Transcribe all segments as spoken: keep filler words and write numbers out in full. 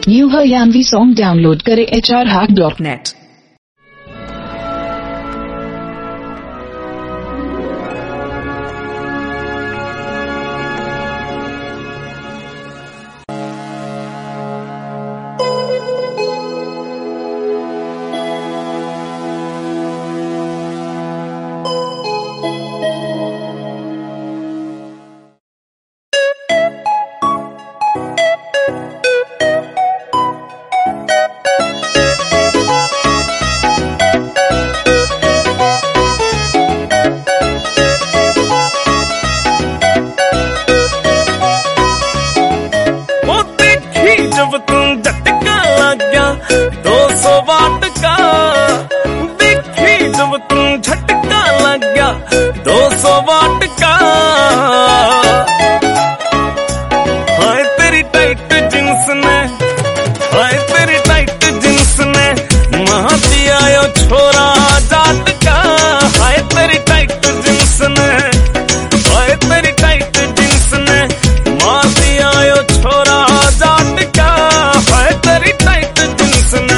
New Haryanvi song download करें H R hack dot net. जब तुम झटका लग गया दो सौ वाट का, देखी जब तुम झटका लग गया दो सौ वाट का। हाय तेरी टाइट जींस ने, हाय तेरी टाइट जींस ने मार दिया यो छोरा जाट का। हाय तेरी टाइट जींस ने, हाय तेरी टाइट जींस ने मार दिया यो छोरा जाट का। हाय तेरी टाइट जींस ने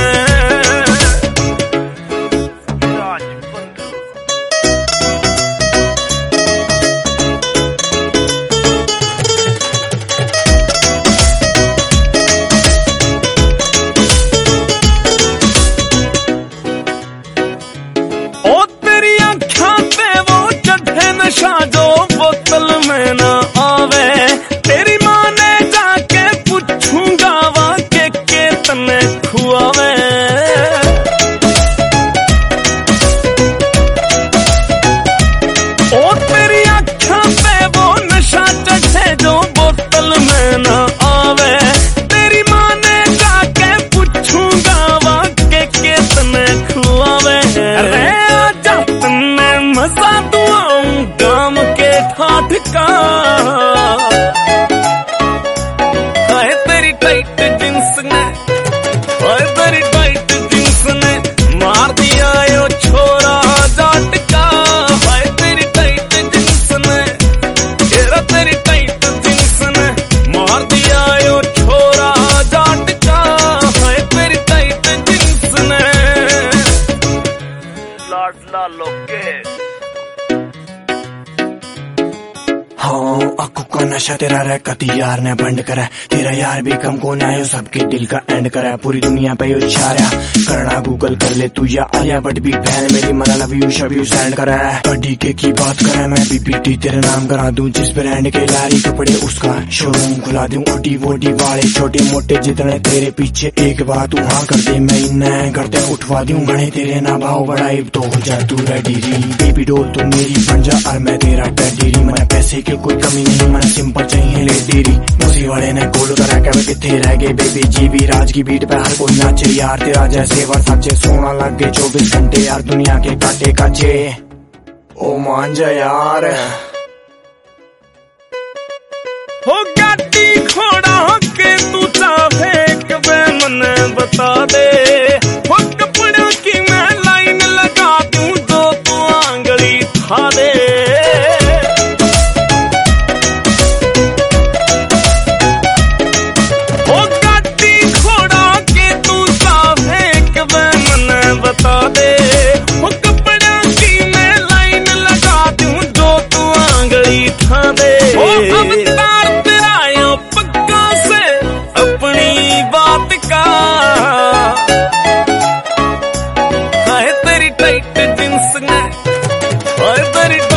ओ तेरी आँखों पे वो चढ़े नशा जो बोतल में ना आवे। तेरी माँ ने जाके पूछूंगा वा के के तने खुआवे। ओ तेरी आँखों पे वो नशा चढ़े जो बोतल में ना आवे। तेरी माँ ने जाके पूछूंगा वा के के तने खुआवे। अरे आजा तन्ने मजा दुआऊं गाम के ठाठ का। हाय तेरी टाइट जींस ने, हाय तेरी टाइट जींस ने मार दिया यो छोरा जाट का। हाय तेरी टाइट जींस ने, तेरा तेरी टाइट जींस ने मार दिया यो छोरा जाट का। हाय तेरी टाइट जींस ने लाडला लोके। हाँ आंखों का नशा तेरा रह कती यार ने बंद करा। तेरा यार भी कम को ना सबके दिल का एंड करा। पूरी दुनिया पे यो छाया करना गूगल कर ले तू या आलिया बट भी फैन मेरी मना लव यू शव यू सेंड करा। बडी के की बात करा मैं भी पीटी तेरे नाम करा दूं। जिस ब्रांड के लारी कपड़े उसका शोरूम खुला दूं। ओटी वोटी वाले छोटे मोटे जितने तेरे पीछे एक बात तू हाँ कर दे मैं इन्हें करते उठवा दूं। गणे तेरे ना भाव बढ़ाई तो हो जा तू रेडी री। बेबी डोल तू मेरी बन जा और मैं तेरा डैडी री। मैंने पैसे की कोई कमी नहीं मैंने सिंपल चाहिए लेडी री। मुझे वाले ने गोल करा क्या कितने रह गए बेबी जी भी राज की बीट पे हर कोई नाचे यार। तेरा जैसे वर्षाचे सोना लग गए चौबीस घंटे यार दुनिया के काटे काचे। ओ मान जा यार हो गाड़ी घोड़ा के तू चाहे कबे मने बता दे। हो कपड़ों की मैं लाइन लगा दूं जो तू आंगली खा दे। हो गाड़ी घोड़ा के तू चाहे कबे मने बता दे। हो कपड़ों की मैं लाइन लगा दूं जो तू आंगली खा दे। हो अवतार तेरा यो पक्का से अपनी बात का। हाय तेरी टाइट जींस ने, हाय तेरी